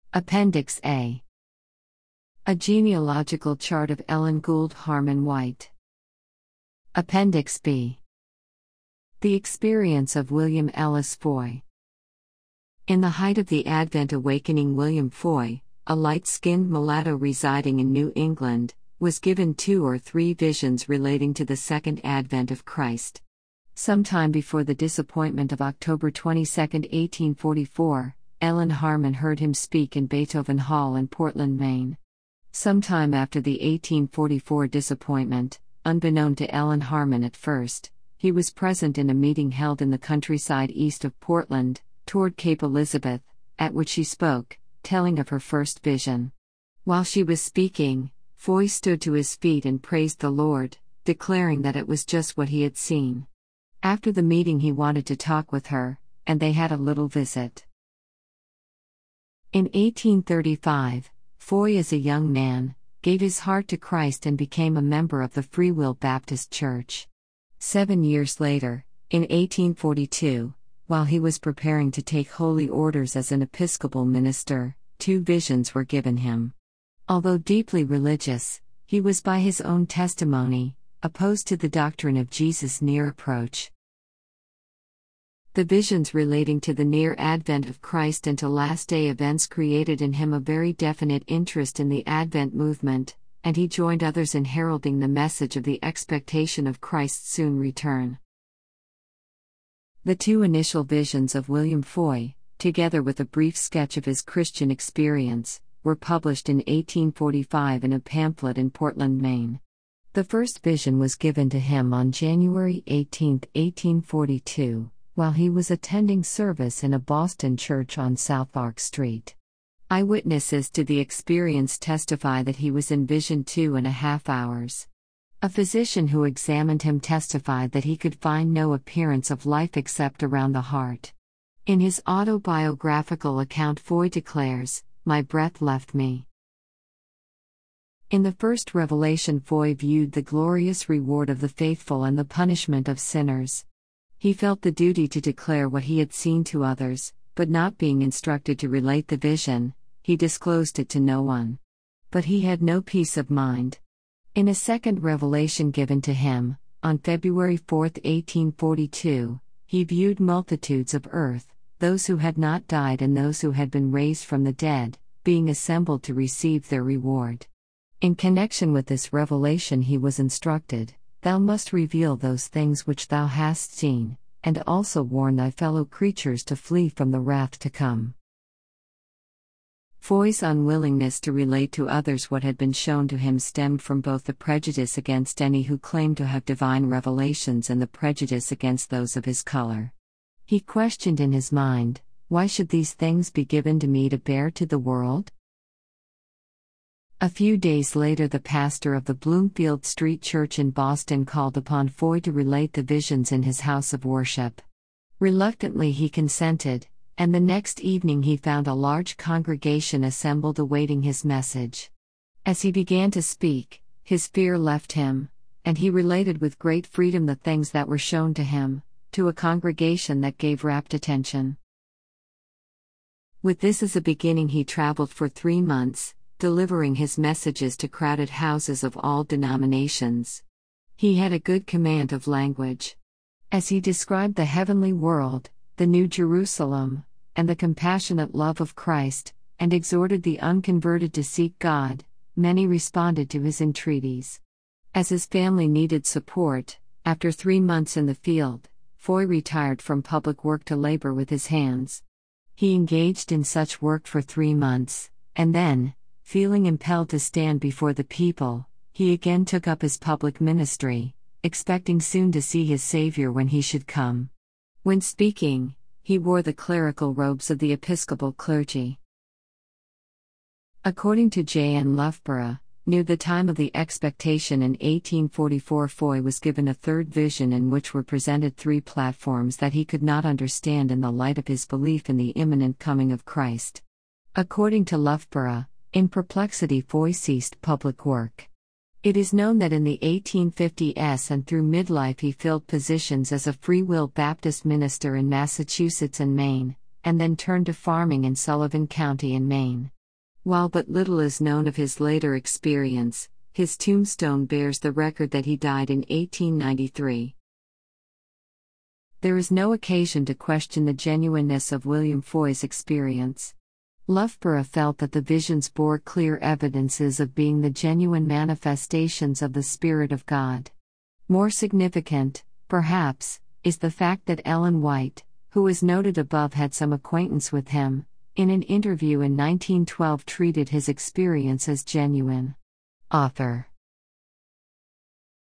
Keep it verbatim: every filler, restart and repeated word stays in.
Appendix A. A genealogical chart of Ellen Gould Harmon White. Appendix B. The experience of William Ellis Foy. In the height of the Advent awakening, William Foy, a light-skinned mulatto residing in New England, was given two or three visions relating to the second advent of Christ. Sometime before the disappointment of October twenty-second, eighteen forty-four, Ellen Harmon heard him speak in Beethoven Hall in Portland, Maine. Sometime after the eighteen forty-four disappointment, unbeknown to Ellen Harmon at first, he was present in a meeting held in the countryside east of Portland, toward Cape Elizabeth, at which she spoke, telling of her first vision. While she was speaking, Foy stood to his feet and praised the Lord, declaring that it was just what he had seen. After the meeting, he wanted to talk with her, and they had a little visit. In eighteen thirty-five, Foy, as a young man, gave his heart to Christ and became a member of the Free Will Baptist Church. Seven years later, in eighteen forty-two, while he was preparing to take holy orders as an Episcopal minister, two visions were given him. Although deeply religious, he was, by his own testimony, opposed to the doctrine of Jesus' near approach. The visions relating to the near advent of Christ and to last-day events created in him a very definite interest in the Advent movement, and he joined others in heralding the message of the expectation of Christ's soon return. The two initial visions of William Foy, together with a brief sketch of his Christian experience, were published in eighteen forty-five in a pamphlet in Portland, Maine. The first vision was given to him on January eighteenth, eighteen forty-two, while he was attending service in a Boston church on Southwark Street. Eyewitnesses to the experience testify that he was in vision two and a half hours. A physician who examined him testified that he could find no appearance of life except around the heart. In his autobiographical account, Foy declares, "My breath left me." In the first revelation, Foy viewed the glorious reward of the faithful and the punishment of sinners. He felt the duty to declare what he had seen to others, but not being instructed to relate the vision, he disclosed it to no one. But he had no peace of mind. In a second revelation given to him, on February fourth, eighteen forty-two, he viewed multitudes of earth, those who had not died and those who had been raised from the dead, being assembled to receive their reward. In connection with this revelation, he was instructed, "Thou must reveal those things which thou hast seen, and also warn thy fellow creatures to flee from the wrath to come." Foy's unwillingness to relate to others what had been shown to him stemmed from both the prejudice against any who claimed to have divine revelations and the prejudice against those of his color. He questioned in his mind, "Why should these things be given to me to bear to the world?" A few days later, the pastor of the Bloomfield Street Church in Boston called upon Foy to relate the visions in his house of worship. Reluctantly he consented, and the next evening he found a large congregation assembled awaiting his message. As he began to speak, his fear left him, and he related with great freedom the things that were shown to him, to a congregation that gave rapt attention. With this as a beginning, he traveled for three months, delivering his messages to crowded houses of all denominations. He had a good command of language. As he described the heavenly world, the New Jerusalem, and the compassionate love of Christ, and exhorted the unconverted to seek God, many responded to his entreaties. As his family needed support, after three months in the field, Foy retired from public work to labor with his hands. He engaged in such work for three months, and then, feeling impelled to stand before the people, he again took up his public ministry, expecting soon to see his Savior when he should come. When speaking, he wore the clerical robes of the Episcopal clergy. According to J N Loughborough, near the time of the expectation in eighteen forty-four, Foy was given a third vision in which were presented three platforms that he could not understand in the light of his belief in the imminent coming of Christ. According to Loughborough, in perplexity, Foy ceased public work. It is known that in the eighteen fifties and through midlife he filled positions as a Free Will Baptist minister in Massachusetts and Maine, and then turned to farming in Sullivan County in Maine. While but little is known of his later experience, his tombstone bears the record that he died in eighteen ninety-three. There is no occasion to question the genuineness of William Foy's experience. Loughborough felt that the visions bore clear evidences of being the genuine manifestations of the Spirit of God. More significant, perhaps, is the fact that Ellen White, who is noted above, had some acquaintance with him, in an interview in nineteen twelve treated his experience as genuine. Author